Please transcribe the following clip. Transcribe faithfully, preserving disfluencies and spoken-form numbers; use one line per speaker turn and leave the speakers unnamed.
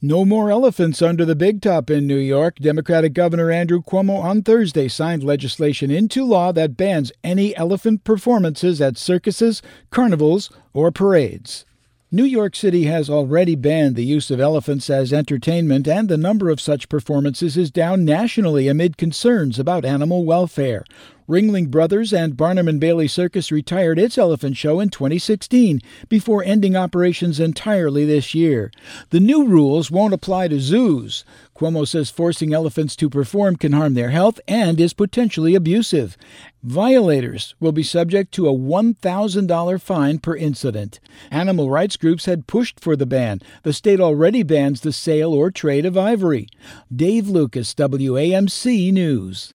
No more elephants under the big top in New York. Democratic Governor Andrew Cuomo on Thursday signed legislation into law that bans any elephant performances at circuses, carnivals, or parades. New York City has already banned the use of elephants as entertainment, and the number of such performances is down nationally amid concerns about animal welfare. Ringling Brothers and Barnum and Bailey Circus retired its elephant show in twenty sixteen before ending operations entirely this year. The new rules won't apply to zoos. Cuomo says forcing elephants to perform can harm their health and is potentially abusive. Violators will be subject to a one thousand dollars fine per incident. Animal rights groups had pushed for the ban. The state already bans the sale or trade of ivory. Dave Lucas, W A M C News.